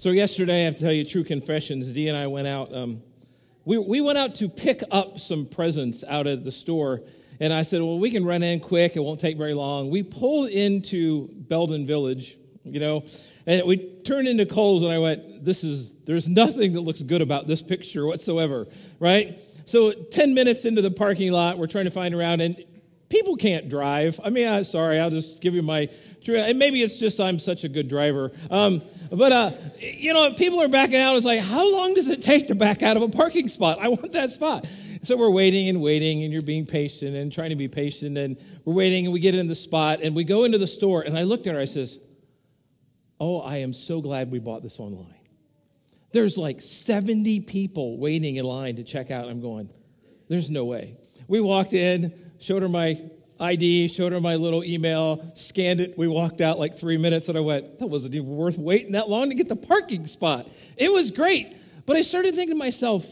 So yesterday, I have to tell you true confessions. Dee and I went out. We went out to pick up some presents out at the store. And I said, well, we can run in quick. It won't take very long. We pulled into Belden Village, and we turned into Kohl's, and I went, there's nothing that looks good about this picture whatsoever, right? So 10 minutes into the parking lot, we're trying to find around, and people can't drive. I mean, I'm sorry, I'll just give you my, and maybe it's just I'm such a good driver. But people are backing out. It's like, how long does it take to back out of a parking spot? I want that spot. So we're waiting, and you're being patient and trying to be patient, and we're waiting, and we get in the spot, and we go into the store, and I looked at her, I says, oh, I am so glad we bought this online. There's like 70 people waiting in line to check out. I'm going, there's no way. We walked in, showed her my ID, showed her my little email, scanned it. We walked out like 3 minutes, and I went, that wasn't even worth waiting that long to get the parking spot. It was great. But I started thinking to myself,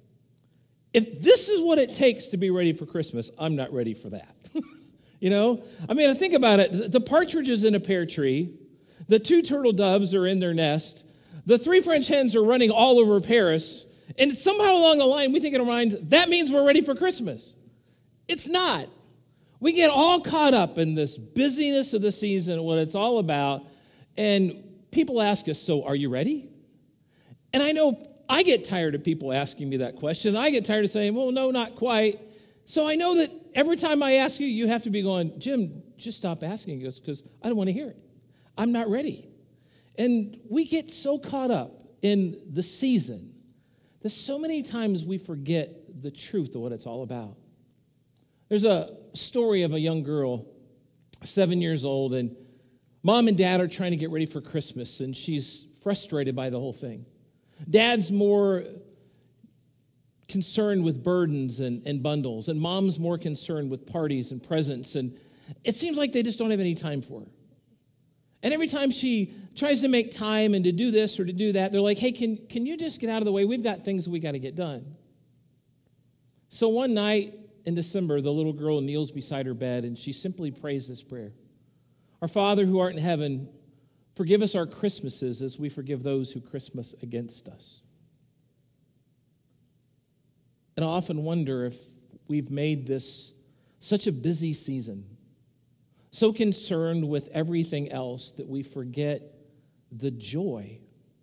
if this is what it takes to be ready for Christmas, I'm not ready for that. I think about it. The partridge is in a pear tree. The 2 turtle doves are in their nest. The 3 French hens are running all over Paris. And somehow along the line, we think in our minds, that means we're ready for Christmas. It's not. We get all caught up in this busyness of the season, what it's all about. And people ask us, so are you ready? And I know I get tired of people asking me that question. I get tired of saying, well, no, not quite. So I know that every time I ask you, you have to be going, Jim, just stop asking us because I don't want to hear it. I'm not ready. And we get so caught up in the season that so many times we forget the truth of what it's all about. There's a story of a young girl, 7 years old, and mom and dad are trying to get ready for Christmas, and she's frustrated by the whole thing. Dad's more concerned with burdens and bundles, and mom's more concerned with parties and presents, and it seems like they just don't have any time for her. And every time she tries to make time and to do this or to do that, they're like, hey, can you just get out of the way? We've got things we got to get done. So one night in December, the little girl kneels beside her bed, and she simply prays this prayer. Our Father who art in heaven, forgive us our Christmases as we forgive those who Christmas against us. And I often wonder if we've made this such a busy season, so concerned with everything else that we forget the joy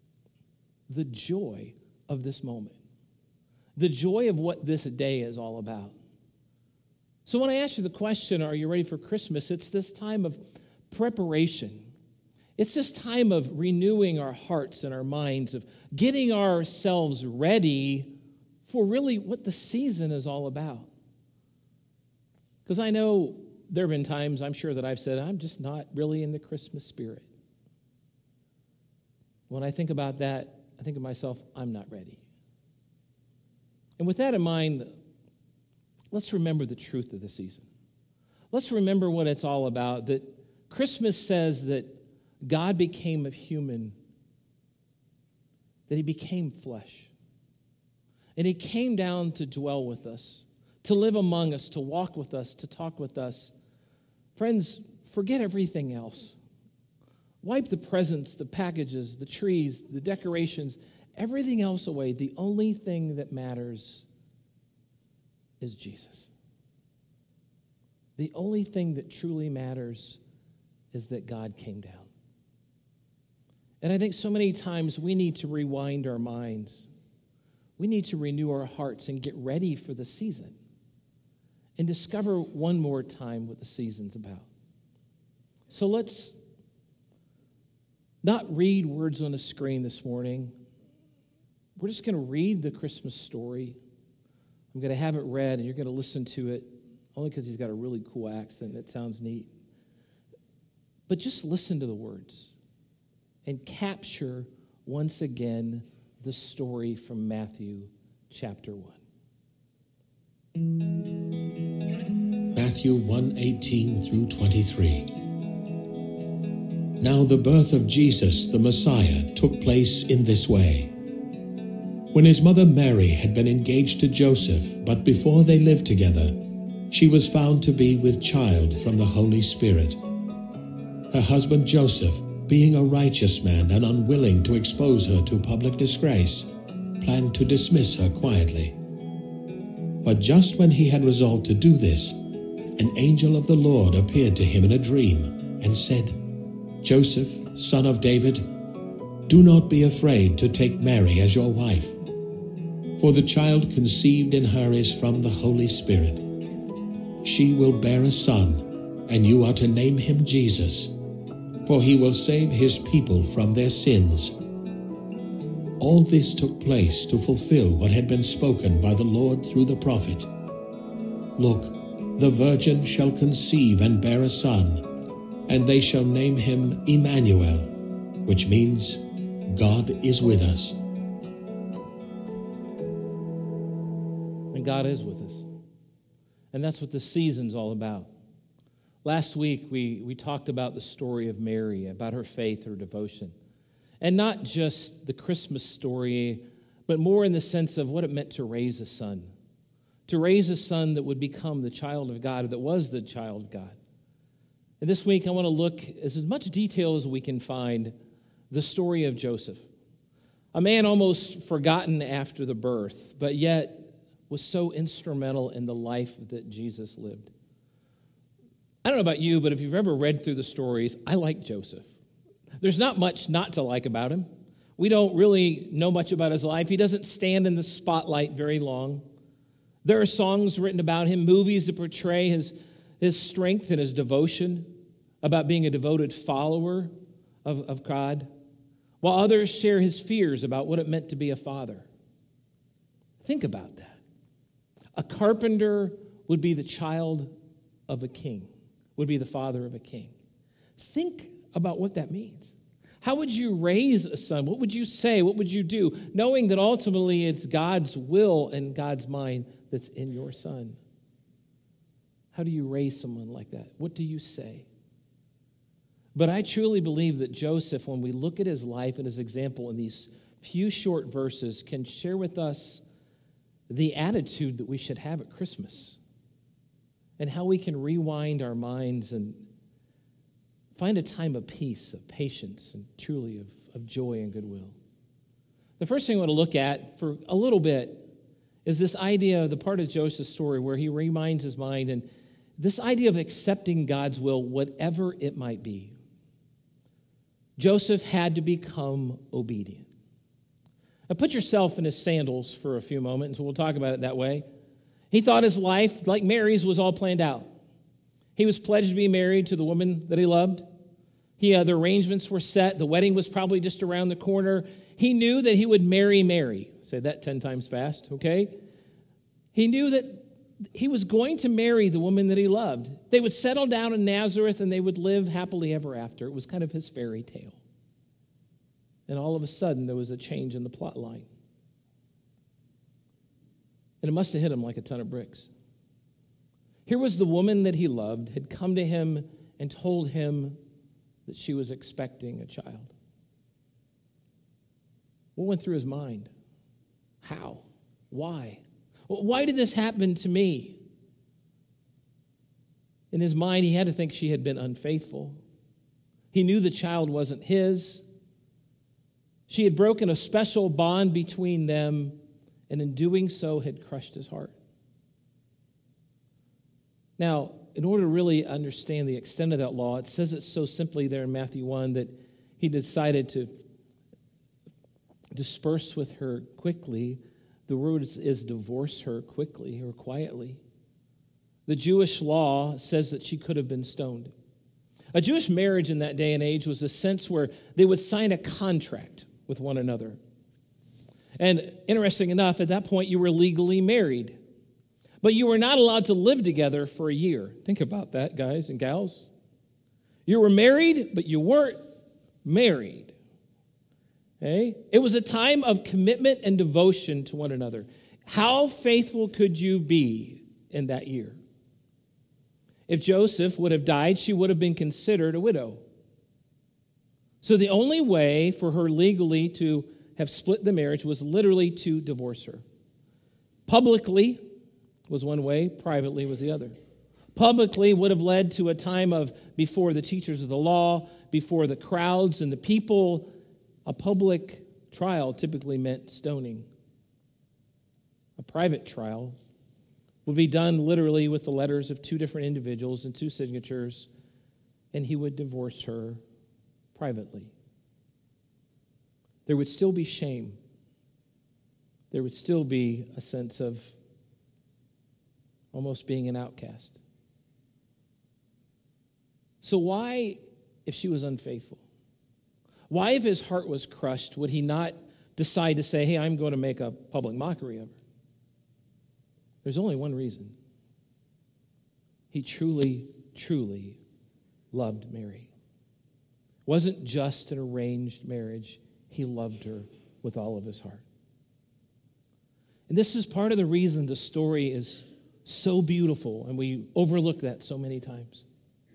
of this moment, the joy of what this day is all about. So when I ask you the question, are you ready for Christmas? It's this time of preparation. It's this time of renewing our hearts and our minds, of getting ourselves ready for really what the season is all about. Because I know there have been times, I'm sure, that I've said, I'm just not really in the Christmas spirit. When I think about that, I think of myself, I'm not ready. And with that in mind, let's remember the truth of the season. Let's remember what it's all about, that Christmas says that God became a human, that he became flesh. And he came down to dwell with us, to live among us, to walk with us, to talk with us. Friends, forget everything else. Wipe the presents, the packages, the trees, the decorations, everything else away. The only thing that matters is Jesus. The only thing that truly matters is that God came down. And I think so many times we need to rewind our minds. We need to renew our hearts and get ready for the season and discover one more time what the season's about. So let's not read words on a screen this morning. We're just going to read the Christmas story. I'm going to have it read, and you're going to listen to it, only because he's got a really cool accent. It sounds neat. But just listen to the words and capture once again the story from Matthew chapter 1. Matthew 1:18 through 23. Now the birth of Jesus, the Messiah, took place in this way. When his mother Mary had been engaged to Joseph, but before they lived together, she was found to be with child from the Holy Spirit. Her husband Joseph, being a righteous man and unwilling to expose her to public disgrace, planned to dismiss her quietly. But just when he had resolved to do this, an angel of the Lord appeared to him in a dream and said, "Joseph, son of David, do not be afraid to take Mary as your wife, for the child conceived in her is from the Holy Spirit. She will bear a son, and you are to name him Jesus, for he will save his people from their sins." All this took place to fulfill what had been spoken by the Lord through the prophet. "Look, the virgin shall conceive and bear a son, and they shall name him Emmanuel," which means God is with us. And God is with us. And that's what the season's all about. Last week, we talked about the story of Mary, about her faith, her devotion. And not just the Christmas story, but more in the sense of what it meant to raise a son. To raise a son that would become the child of God, that was the child of God. And this week, I want to look as much detail as we can find the story of Joseph. A man almost forgotten after the birth, but yet was so instrumental in the life that Jesus lived. I don't know about you, but if you've ever read through the stories, I like Joseph. There's not much not to like about him. We don't really know much about his life. He doesn't stand in the spotlight very long. There are songs written about him, movies that portray his strength and his devotion, about being a devoted follower of God, while others share his fears about what it meant to be a father. Think about that. A carpenter would be the child of a king, would be the father of a king. Think about what that means. How would you raise a son? What would you say? What would you do? Knowing that ultimately it's God's will and God's mind that's in your son. How do you raise someone like that? What do you say? But I truly believe that Joseph, when we look at his life and his example in these few short verses, can share with us the attitude that we should have at Christmas and how we can rewind our minds and find a time of peace, of patience, and truly of joy and goodwill. The first thing I want to look at for a little bit is this idea, the part of Joseph's story where he reminds his mind, and this idea of accepting God's will, whatever it might be. Joseph had to become obedient. Now put yourself in his sandals for a few moments, and we'll talk about it that way. He thought his life, like Mary's, was all planned out. He was pledged to be married to the woman that he loved. The arrangements were set. The wedding was probably just around the corner. He knew that he would marry Mary. Say that 10 times fast, okay? He knew that he was going to marry the woman that he loved. They would settle down in Nazareth and they would live happily ever after. It was kind of his fairy tale. And all of a sudden, there was a change in the plot line. And it must have hit him like a ton of bricks. Here was the woman that he loved, had come to him and told him that she was expecting a child. What went through his mind? How? Why? Why did this happen to me? In his mind, he had to think she had been unfaithful. He knew the child wasn't his. She had broken a special bond between them, and in doing so had crushed his heart. Now, in order to really understand the extent of that law, it says it so simply there in Matthew 1 that he decided to disperse with her quickly. The word is divorce her quickly or quietly. The Jewish law says that she could have been stoned. A Jewish marriage in that day and age was a sense where they would sign a contract with one another. And interesting enough, at that point, you were legally married. But you were not allowed to live together for a year. Think about that, guys and gals. You were married, but you weren't married. Okay? It was a time of commitment and devotion to one another. How faithful could you be in that year? If Joseph would have died, she would have been considered a widow. So the only way for her legally to have split the marriage was literally to divorce her. Publicly was one way, privately was the other. Publicly would have led to a time of before the teachers of the law, before the crowds and the people. A public trial typically meant stoning. A private trial would be done literally with the letters of two different individuals and two signatures, and he would divorce her privately. There would still be shame. There would still be a sense of almost being an outcast. So why, if she was unfaithful, why, if his heart was crushed, would he not decide to say, hey, I'm going to make a public mockery of her? There's only one reason. He truly, truly loved Mary. It wasn't just an arranged marriage. He loved her with all of his heart. And this is part of the reason the story is so beautiful, and we overlook that so many times.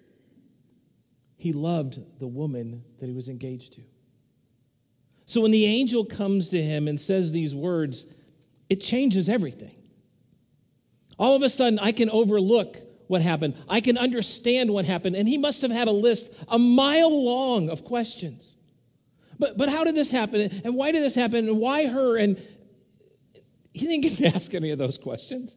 He loved the woman that he was engaged to. So when the angel comes to him and says these words, it changes everything. All of a sudden, I can overlook what happened. I can understand what happened. And he must have had a list a mile long of questions. But how did this happen? And why did this happen? And why her? And he didn't get to ask any of those questions.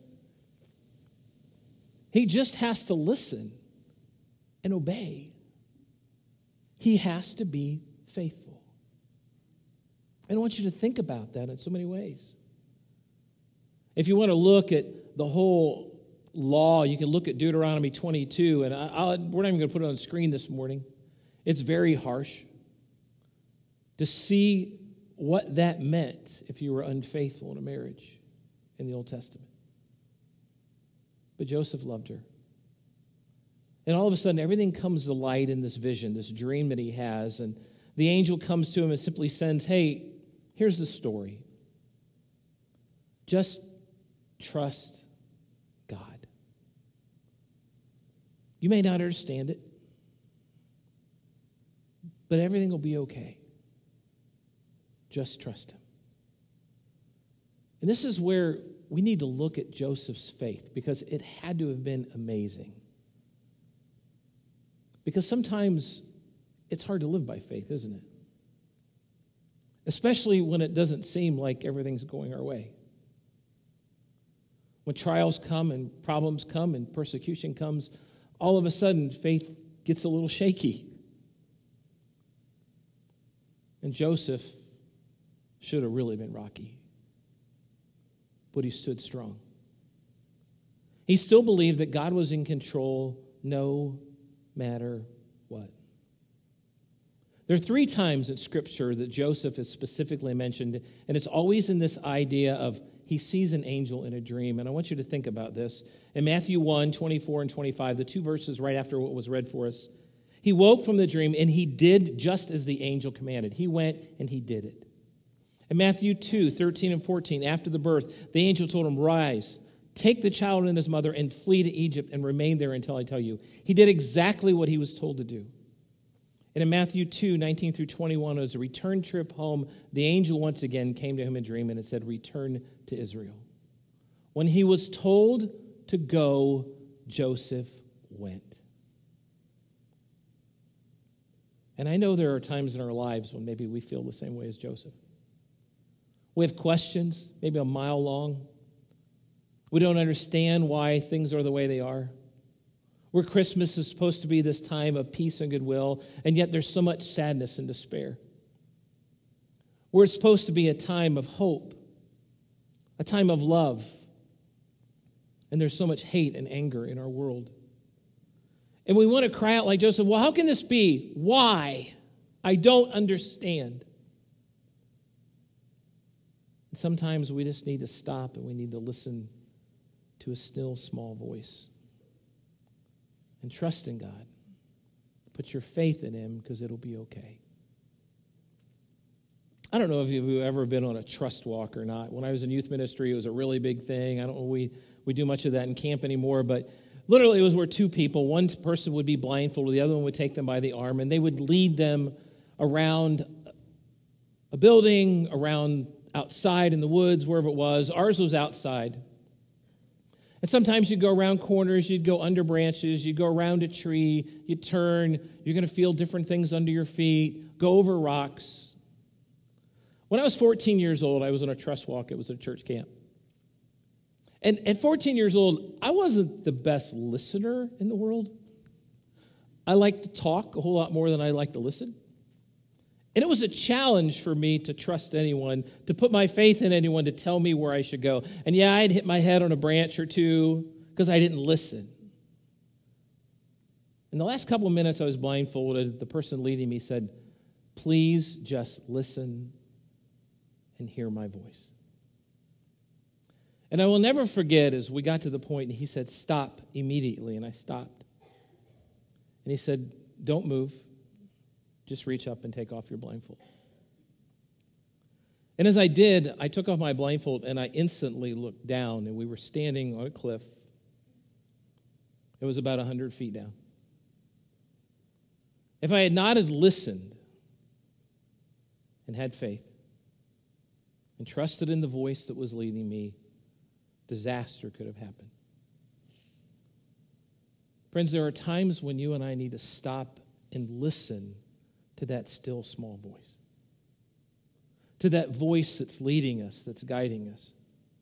He just has to listen and obey. He has to be faithful. And I want you to think about that in so many ways. If you want to look at the whole law, you can look at Deuteronomy 22, and we're not even going to put it on the screen this morning. It's very harsh to see what that meant if you were unfaithful in a marriage in the Old Testament. But Joseph loved her. And all of a sudden, everything comes to light in this vision, this dream that he has. And the angel comes to him and simply says, hey, here's the story. Just trust God. You may not understand it, but everything will be okay. Just trust him. And this is where we need to look at Joseph's faith, because it had to have been amazing. Because sometimes it's hard to live by faith, isn't it? Especially when it doesn't seem like everything's going our way. When trials come and problems come and persecution comes, all of a sudden faith gets a little shaky. And Joseph should have really been rocky. But he stood strong. He still believed that God was in control no matter what. There are 3 times in Scripture that Joseph is specifically mentioned, and it's always in this idea of he sees an angel in a dream. And I want you to think about this. In Matthew 1, 24 and 25, the 2 verses right after what was read for us, he woke from the dream, and he did just as the angel commanded. He went and he did it. In Matthew 2, 13 and 14, after the birth, the angel told him, rise, take the child and his mother and flee to Egypt and remain there until I tell you. He did exactly what he was told to do. And in Matthew 2, 19 through 21, as a return trip home, the angel once again came to him in a dream and it said, return to Israel. When he was told to go, Joseph went. And I know there are times in our lives when maybe we feel the same way as Joseph. We have questions, maybe a mile long. We don't understand why things are the way they are. Where Christmas is supposed to be this time of peace and goodwill, and yet there's so much sadness and despair. Where it's supposed to be a time of hope, a time of love, and there's so much hate and anger in our world. And we want to cry out like Joseph, well, how can this be? Why? I don't understand. And sometimes we just need to stop and we need to listen to a still, small voice. And trust in God. Put your faith in him because it'll be okay. I don't know if you've ever been on a trust walk or not. When I was in youth ministry, it was a really big thing. I don't know we do much of that in camp anymore, but literally it was where 2 people, one person would be blindfolded, the other one would take them by the arm, and they would lead them around a building, around outside in the woods, wherever it was. Ours was outside. And sometimes you'd go around corners, you'd go under branches, you'd go around a tree, you'd turn, you're going to feel different things under your feet, go over rocks. When I was 14 years old, I was on a trust walk. It was a church camp. And at 14 years old, I wasn't the best listener in the world. I like to talk a whole lot more than I like to listen. And it was a challenge for me to trust anyone, to put my faith in anyone to tell me where I should go. And yeah, I'd hit my head on a branch or two because I didn't listen. In the last couple of minutes I was blindfolded, the person leading me said, "Please just listen and hear my voice." And I will never forget as we got to the point, and he said, "Stop immediately." And I stopped. And he said, "Don't move. Just reach up and take off your blindfold." And as I did, I took off my blindfold and I instantly looked down, and we were standing on a cliff. It was about 100 feet down. If I had not had listened and had faith and trusted in the voice that was leading me, disaster could have happened. Friends, there are times when you and I need to stop and listen to that still small voice, to that voice that's leading us, that's guiding us,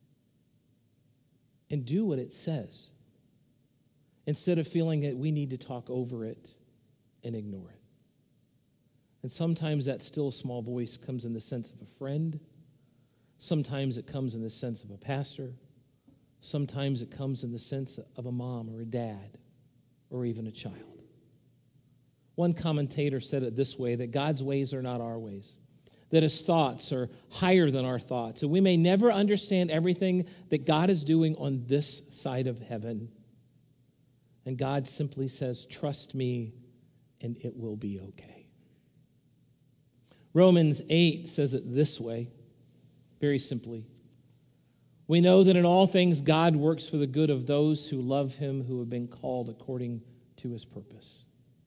and do what it says instead of feeling that we need to talk over it and ignore it. And sometimes that still small voice comes in the sense of a friend. Sometimes it comes in the sense of a pastor. Sometimes it comes in the sense of a mom or a dad or even a child. One commentator said it this way, that God's ways are not our ways, that his thoughts are higher than our thoughts, and we may never understand everything that God is doing on this side of heaven. And God simply says, "Trust me, and it will be okay." Romans 8 says it this way, very simply. We know that in all things God works for the good of those who love him, who have been called according to his purpose.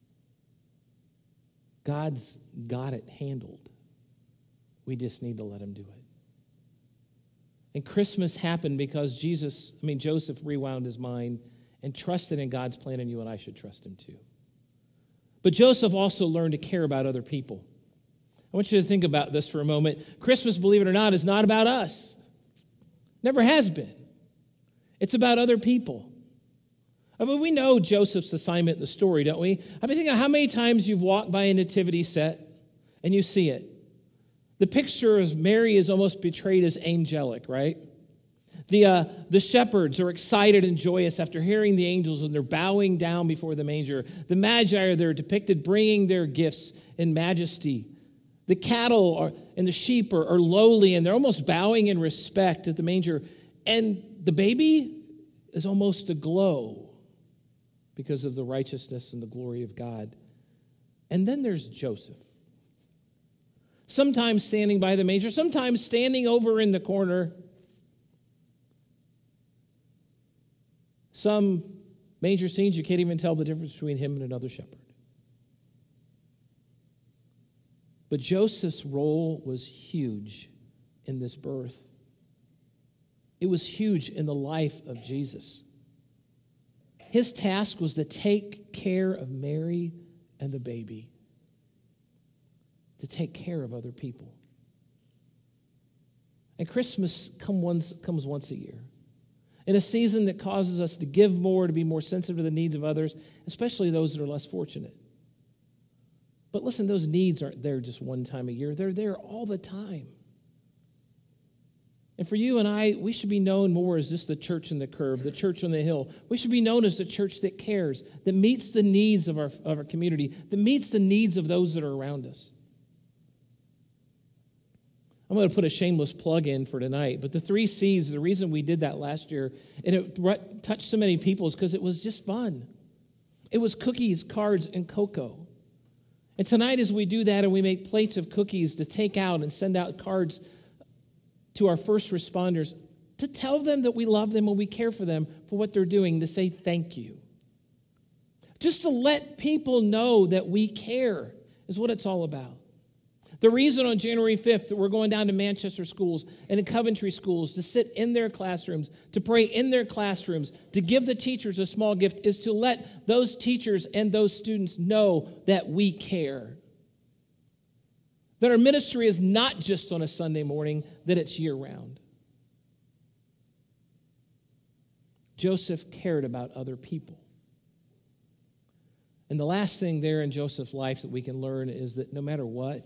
God's got it handled. We just need to let him do it. And Christmas happened because Joseph rewound his mind and trusted in God's plan, and you and I should trust him too. But Joseph also learned to care about other people. I want you to think about this for a moment. Christmas, believe it or not, is not about us. Never has been. It's about other people. I mean, we know Joseph's assignment in the story, don't we? I mean, think of how many times you've walked by a nativity set and you see it. The picture of Mary is almost portrayed as angelic, right? The shepherds are excited and joyous after hearing the angels, and they're bowing down before the manger. The magi are there depicted bringing their gifts in majesty. The cattle and the sheep are lowly, and they're almost bowing in respect at the manger. And the baby is almost aglow because of the righteousness and the glory of God. And then there's Joseph. Sometimes standing by the manger, sometimes standing over in the corner. Some manger scenes, you can't even tell the difference between him and another shepherd. But Joseph's role was huge in this birth. It was huge in the life of Jesus. His task was to take care of Mary and the baby, to take care of other people. And Christmas comes once a year, in a season that causes us to give more, to be more sensitive to the needs of others, especially those that are less fortunate. But listen, those needs aren't there just one time a year. They're there all the time. And for you and I, we should be known more as just the church in the curve, the church on the hill. We should be known as the church that cares, that meets the needs of our community, that meets the needs of those that are around us. I'm going to put a shameless plug in for tonight, but the 3 C's, the reason we did that last year, and it touched so many people, is because it was just fun. It was cookies, cards, and cocoa. And tonight as we do that and we make plates of cookies to take out and send out cards to our first responders, to tell them that we love them and we care for them for what they're doing, to say thank you. Just to let people know that we care is what it's all about. The reason on January 5th that we're going down to Manchester schools and in Coventry schools to sit in their classrooms, to pray in their classrooms, to give the teachers a small gift is to let those teachers and those students know that we care. That our ministry is not just on a Sunday morning, that it's year-round. Joseph cared about other people. And the last thing there in Joseph's life that we can learn is that no matter what,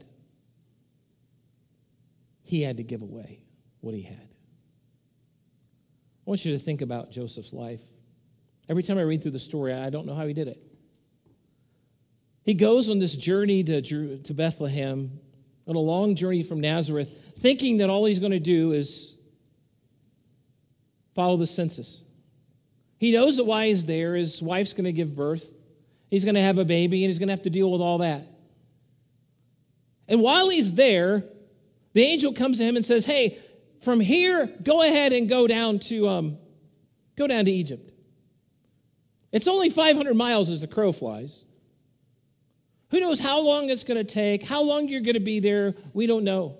he had to give away what he had. I want you to think about Joseph's life. Every time I read through the story, I don't know how he did it. He goes on this journey to Bethlehem, on a long journey from Nazareth, thinking that all he's going to do is follow the census. He knows that while he's there, his wife's going to give birth. He's going to have a baby, and he's going to have to deal with all that. And while he's there, the angel comes to him and says, hey, from here, go ahead and go down to Egypt. It's only 500 miles as the crow flies. Who knows how long it's going to take, how long you're going to be there, we don't know.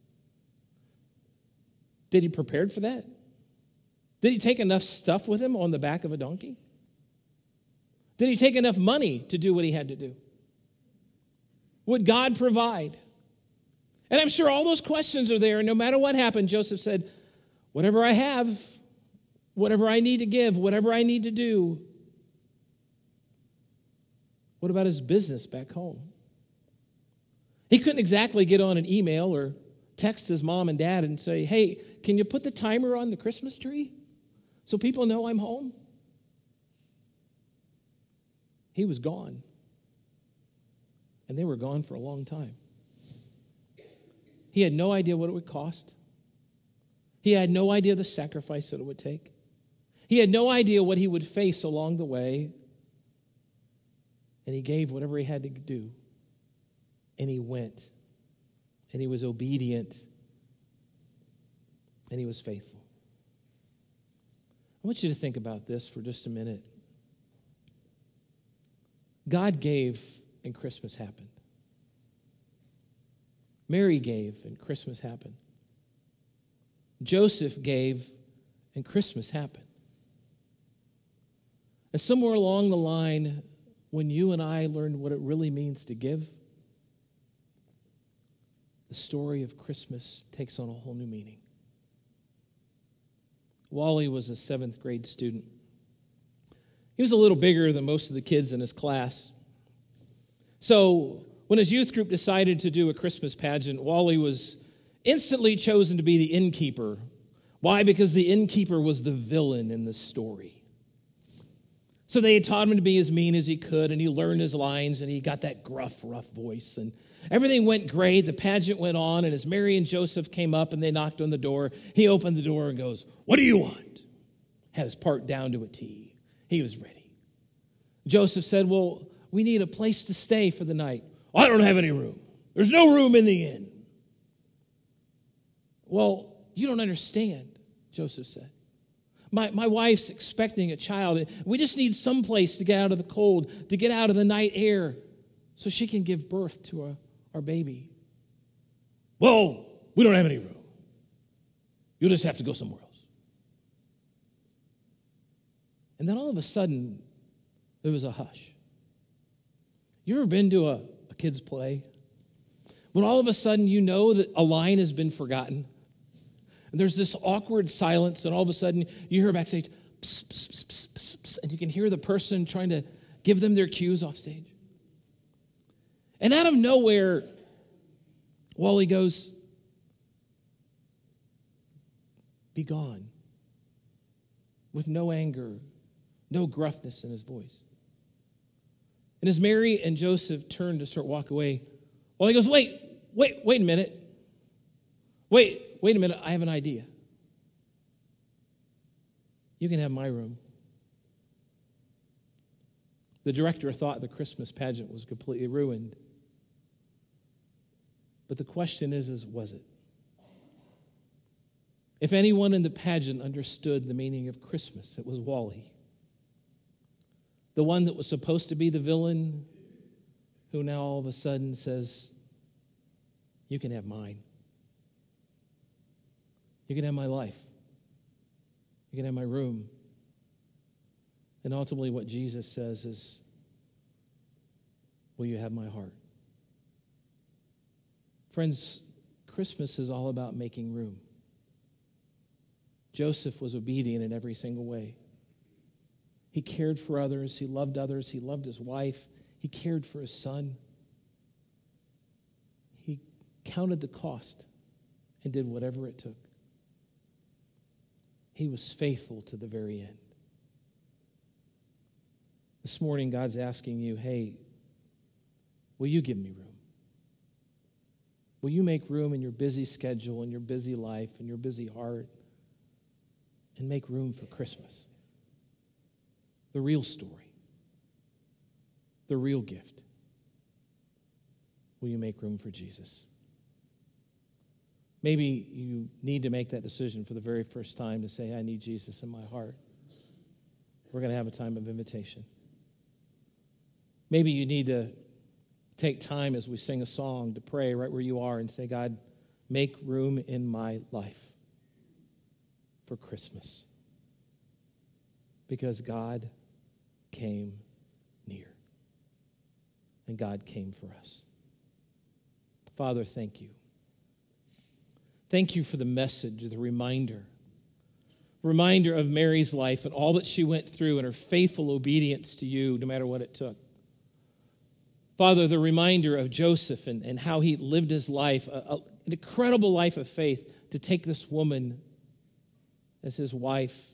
Did he prepare for that? Did he take enough stuff with him on the back of a donkey? Did he take enough money to do what he had to do? Would God provide? And I'm sure all those questions are there, and no matter what happened, Joseph said, whatever I have, whatever I need to give, whatever I need to do. What about his business back home? He couldn't exactly get on an email or text his mom and dad and say, hey, can you put the timer on the Christmas tree so people know I'm home? He was gone. And they were gone for a long time. He had no idea what it would cost. He had no idea the sacrifice that it would take. He had no idea what he would face along the way. And he gave whatever he had to do. And he went. And he was obedient. And he was faithful. I want you to think about this for just a minute. God gave and Christmas happened. Mary gave and Christmas happened. Joseph gave and Christmas happened. And somewhere along the line, when you and I learned what it really means to give, the story of Christmas takes on a whole new meaning. Wally was a 7th grade student. He was a little bigger than most of the kids in his class. So when his youth group decided to do a Christmas pageant, Wally was instantly chosen to be the innkeeper. Why? Because the innkeeper was the villain in the story. So they had taught him to be as mean as he could, and he learned his lines, and he got that gruff, rough voice. And everything went great. The pageant went on, and as Mary and Joseph came up and they knocked on the door, he opened the door and goes, "What do you want?" Had his part down to a T. He was ready. Joseph said, "Well, we need a place to stay for the night." "I don't have any room. There's no room in the inn." "Well, you don't understand," Joseph said. My wife's expecting a child. We just need some place to get out of the cold, to get out of the night air, so she can give birth to our baby. "Well, we don't have any room. You'll just have to go somewhere else." And then all of a sudden, there was a hush. You ever been to a kid's play? When all of a sudden you know that a line has been forgotten, and there's this awkward silence, and all of a sudden you hear backstage, pss, pss, pss, pss, pss, pss, and you can hear the person trying to give them their cues off stage. And out of nowhere, Wally goes, "Be gone," with no anger, no gruffness in his voice. And as Mary and Joseph turned to start walk away, Wally goes, wait a minute. Wait a minute, I have an idea. You can have my room. The director thought the Christmas pageant was completely ruined. But the question is was it? If anyone in the pageant understood the meaning of Christmas, it was Wally. The one that was supposed to be the villain, who now all of a sudden says, you can have mine. You can have my life. You can have my room. And ultimately what Jesus says is, will you have my heart? Friends, Christmas is all about making room. Joseph was obedient in every single way. He cared for others. He loved his wife. He cared for his son. He counted the cost and did whatever it took. He was faithful to the very end. This morning, God's asking you, hey, will you give me room? Will you make room in your busy schedule, in your busy life, in your busy heart, and make room for Christmas? The real story, the real gift. Will you make room for Jesus? Maybe you need to make that decision for the very first time to say, I need Jesus in my heart. We're going to have a time of invitation. Maybe you need to take time as we sing a song to pray right where you are and say, God, make room in my life for Christmas. Because God came near. And God came for us. Father, thank you. Thank you for the message, the reminder of Mary's life and all that she went through and her faithful obedience to you no matter what it took. Father, the reminder of Joseph and how he lived his life, an incredible life of faith to take this woman as his wife,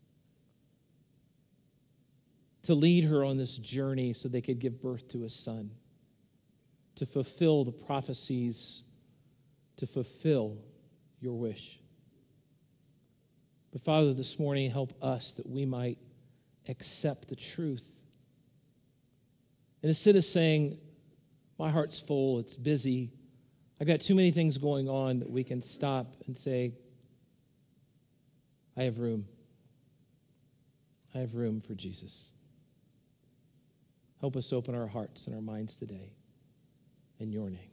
to lead her on this journey so they could give birth to a son, to fulfill the prophecies, to fulfill your wish. But Father, this morning, help us that we might accept the truth. And instead of saying, my heart's full, it's busy, I've got too many things going on, that we can stop and say, I have room. I have room for Jesus. Help us open our hearts and our minds today. In your name.